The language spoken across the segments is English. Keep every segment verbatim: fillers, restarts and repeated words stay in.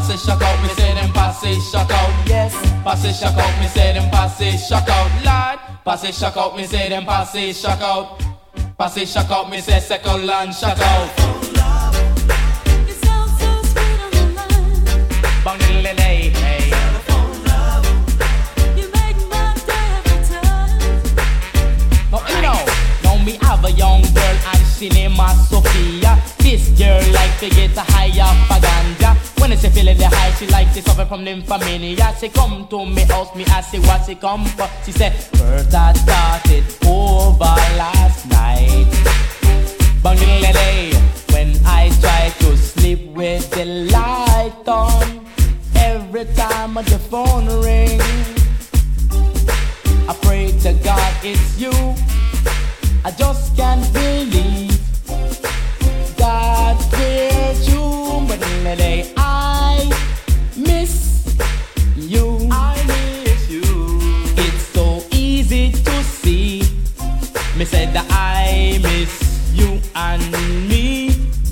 Pass it, shock out, me say them pass it, shock out, yes. Pass it, shock out, me say them pass it, shock out, lad. Pass it, shock out, me say them pass it, shock out. Pass it, shock out, me say second land, shock out. It sounds so sweet on the line. Bang the little day, hey. You make my day every time. No, you know, now me have a young girl and she named her Sophia. This girl like to get a higher for ganja. When she feeling the high, she like to suffer from nymphomania. She come to me house, me ask her what she come for. She said, first I started over last night. Bang the lady, when I try to sleep with the light on, every time the phone ring, I pray to God it's you. I just can't believe God created you, but lady, I miss you. I miss you. It's so easy to see. Me said that I miss you and me.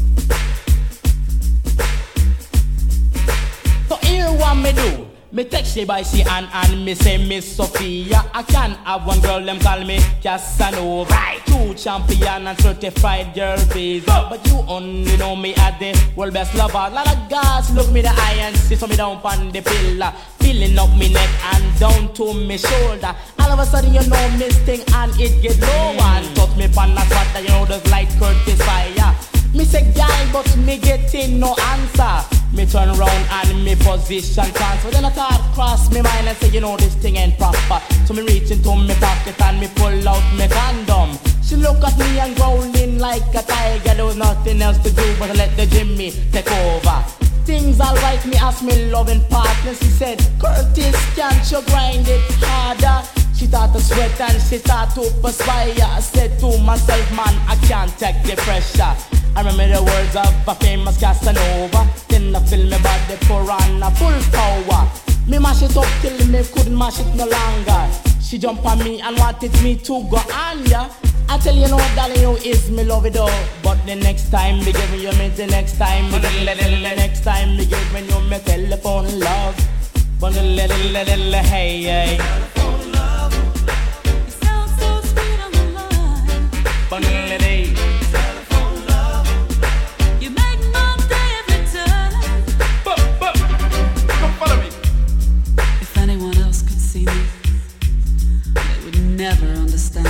So here what me do? Me text she by she and and me say Miss Sophia. I can have one girl them call me Casanova. Right. Two champion and certified girl please. But you only know me as the world best lover. Lot of guys look me the eye and see so me down on the pillar. Feeling up me neck and down to me shoulder. All of a sudden you know me sting and it get low. And touch me pan a spot that you know there's like Curtis fire. Me say gal but me getting no answer. Me turn round and me position transfer. Then a thought cross me mind and say, you know this thing ain't proper. So me reach into me pocket and me pull out me condom. She look at me and growling like a tiger. There was nothing else to do but to let the Jimmy take over. Things alright, me ask me loving partner. She said, Curtis, can't you grind it harder? She start to sweat and she start to perspire. I said to myself, man, I can't take the pressure. I remember the words of a famous Casanova. Then I feel me body pour on a full power. Me mash it up till me couldn't mash it no longer. She jump on me and wanted me to go on ya. I tell you no, darling, you is me love it all. But the next time me give you me the next time me give the next time me give me you me telephone love. But the little little hey hey. Telephone love. It sounds so sweet on the line. But the little Telephone love. You make my day every time. but but come follow me. If anyone else could see me, they would never understand.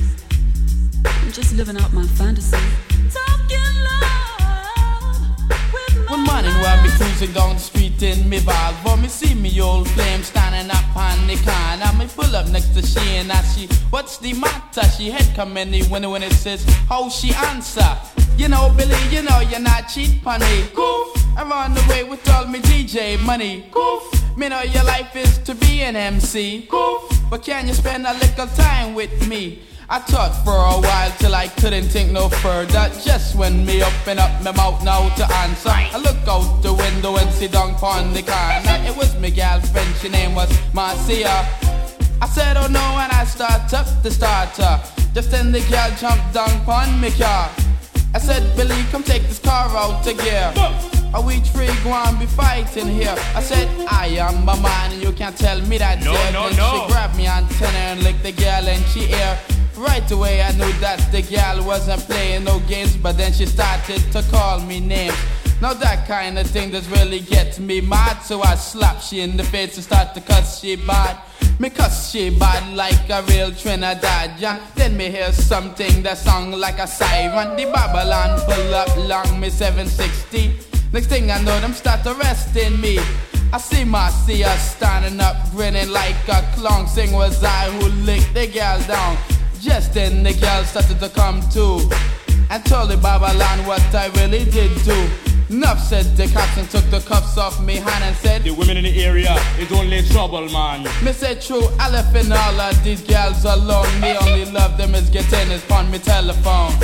I'm just living out my fantasy. Talking love with my One morning while me cruising down the street in me Volvo, me see me old flame standing up on the corner. Me pull up next to she and ask she, what's the matter? She head come in the window when it says, how she answer? You know, Billy, you know you're not cheat on me. Goof, I run away with all me D J money. Goof, me know your life is to be an M C. Goof, but can you spend a little time with me? I thought for a while till I couldn't think no further. Just when me open up my mouth now to answer, I look out the window and see down pon the corner. It was my girlfriend, she name was Marcia. I said oh no and I start up the starter. Just then the girl jumped down pon me car. I said Billy, come take this car out to gear. Are we three going be fighting here? I said I am a man and you can't tell me that. No, dear. no, Then no. She grabbed me antenna and licked the girl and she ear. Right away I knew that the girl wasn't playing no games, but then she started to call me names. Now that kind of thing does really get me mad, so I slap she in the face and start to cuss she bad. Me cuss she bad like a real Trinidadian. Then me hear something that sound like a siren. The Babylon pull up long me seven sixty. Next thing I know them start arresting me. I see Marcia standing up grinning like a clown. Sing was I who licked the girl down. Just then the girl started to come to and told the Babylon what I really did do. Enough said the captain took the cuffs off me hand and said, The women in the area is only trouble, man. me said true, I left in all of these girls alone. Me only love them is getting is on me telephone.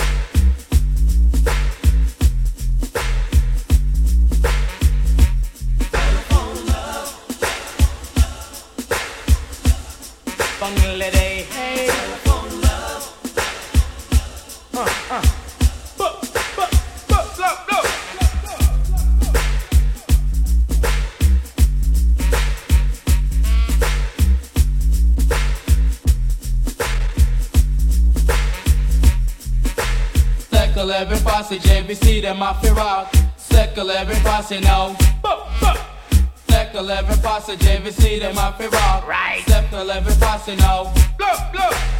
Lady, hey. Telephone love. Uh, uh. But, but, but, look, look. every passage, every see them off the rock. Circle every passage now. Circle every passage, every see them off the rock. Right. Circle every passage now. Look, look.